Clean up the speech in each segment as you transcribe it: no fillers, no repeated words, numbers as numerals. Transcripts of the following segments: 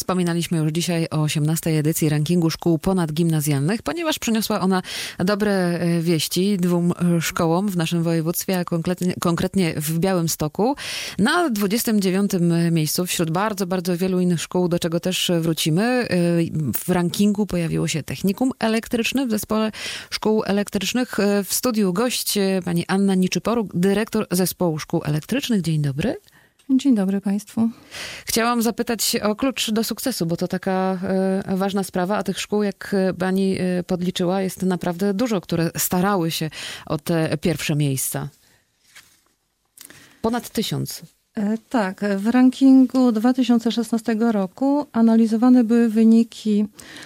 Wspominaliśmy już dzisiaj o 18. edycji rankingu szkół ponadgimnazjalnych, ponieważ przyniosła ona dobre wieści dwóm szkołom w naszym województwie, a konkretnie w Białymstoku. Na 29. miejscu wśród bardzo, bardzo wielu innych szkół, do czego też wrócimy, w rankingu pojawiło się Technikum Elektryczne w Zespole Szkół Elektrycznych. W studiu gość pani Anna Niczyporuk, dyrektor Zespołu Szkół Elektrycznych. Dzień dobry. Dzień dobry Państwu. Chciałam zapytać o klucz do sukcesu, bo to taka ważna sprawa, a tych szkół, jak pani podliczyła, jest naprawdę dużo, które starały się o te pierwsze miejsca. Ponad 1000. Tak, w rankingu 2016 roku analizowane były wyniki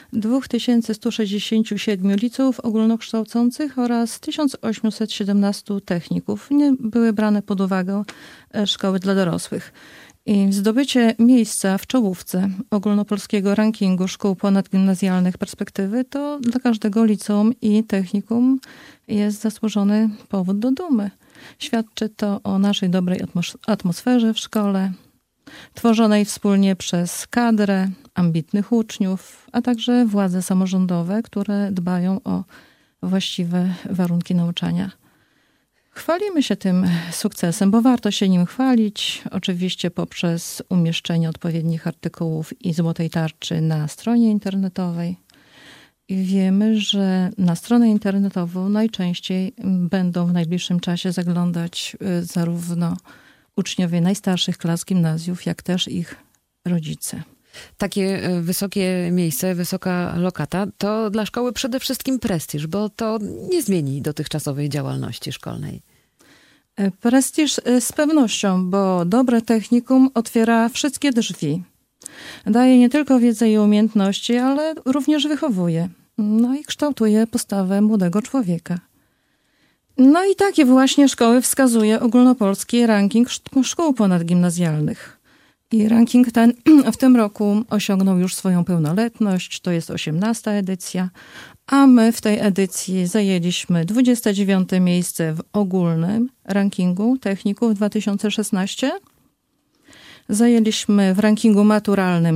2167 liceów ogólnokształcących oraz 1817 techników. Nie były brane pod uwagę szkoły dla dorosłych. I zdobycie miejsca w czołówce ogólnopolskiego rankingu szkół ponadgimnazjalnych perspektywy to dla każdego liceum i technikum jest zasłużony powód do dumy. Świadczy to o naszej dobrej atmosferze w szkole, tworzonej wspólnie przez kadrę, ambitnych uczniów, a także władze samorządowe, które dbają o właściwe warunki nauczania. Chwalimy się tym sukcesem, bo warto się nim chwalić, oczywiście poprzez umieszczenie odpowiednich artykułów i złotej tarczy na stronie internetowej. I wiemy, że na stronę internetową najczęściej będą w najbliższym czasie zaglądać zarówno uczniowie najstarszych klas gimnazjów, jak też ich rodzice. Takie wysokie miejsce, wysoka lokata to dla szkoły przede wszystkim prestiż, bo to nie zmieni dotychczasowej działalności szkolnej. Prestiż z pewnością, bo dobre technikum otwiera wszystkie drzwi. Daje nie tylko wiedzę i umiejętności, ale również wychowuje. No i kształtuje postawę młodego człowieka. No i takie właśnie szkoły wskazuje ogólnopolski ranking szkół ponadgimnazjalnych. I ranking ten w tym roku osiągnął już swoją pełnoletność, to jest 18. edycja, a my w tej edycji zajęliśmy 29. miejsce w ogólnym rankingu techników 2016. Zajęliśmy w rankingu maturalnym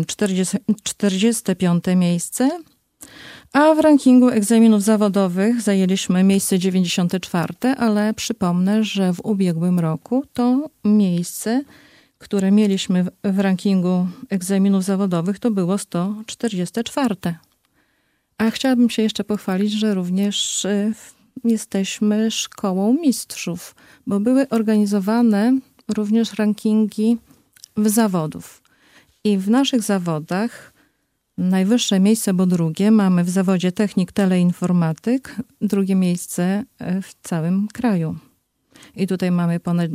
45. miejsce, a w rankingu egzaminów zawodowych zajęliśmy miejsce 94, ale przypomnę, że w ubiegłym roku to miejsce, które mieliśmy w rankingu egzaminów zawodowych, to było 144. A chciałabym się jeszcze pochwalić, że również jesteśmy szkołą mistrzów, bo były organizowane również rankingi zawodów. I w naszych zawodach najwyższe miejsce, bo drugie, mamy w zawodzie technik teleinformatyk, drugie miejsce w całym kraju. I tutaj mamy ponad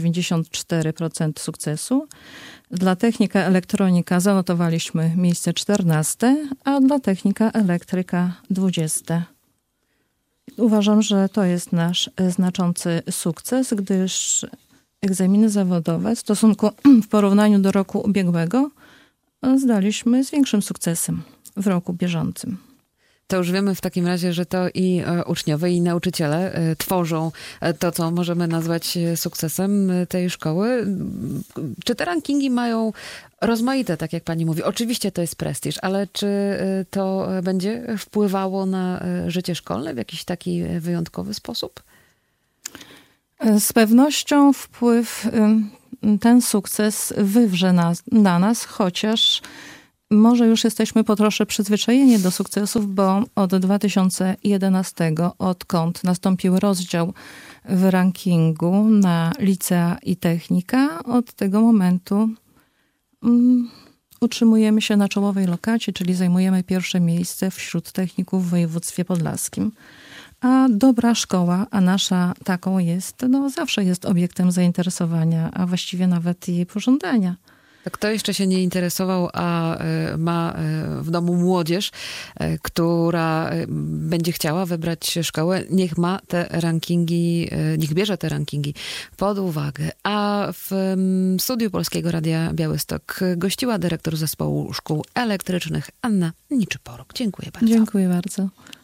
94% sukcesu. Dla technika elektronika zanotowaliśmy miejsce 14, a dla technika elektryka 20. Uważam, że to jest nasz znaczący sukces, gdyż egzaminy zawodowe w porównaniu do roku ubiegłego zdaliśmy z większym sukcesem w roku bieżącym. To już wiemy w takim razie, że to i uczniowie, i nauczyciele tworzą to, co możemy nazwać sukcesem tej szkoły. Czy te rankingi mają rozmaite, tak jak pani mówi? Oczywiście to jest prestiż, ale czy to będzie wpływało na życie szkolne w jakiś taki wyjątkowy sposób? Z pewnością wpływ ten sukces wywrze na nas, chociaż może już jesteśmy po trosze przyzwyczajeni do sukcesów, bo od 2011, odkąd nastąpił rozdział w rankingu na licea i technika, od tego momentu utrzymujemy się na czołowej lokacie, czyli zajmujemy pierwsze miejsce wśród techników w województwie podlaskim. A dobra szkoła, a nasza taką jest, zawsze jest obiektem zainteresowania, a właściwie nawet i pożądania. Kto jeszcze się nie interesował, a ma w domu młodzież, która będzie chciała wybrać szkołę, niech ma te rankingi, niech bierze te rankingi pod uwagę. A w studiu Polskiego Radia Białystok gościła dyrektor Zespołu Szkół Elektrycznych Anna Niczyporuk. Dziękuję bardzo. Dziękuję bardzo.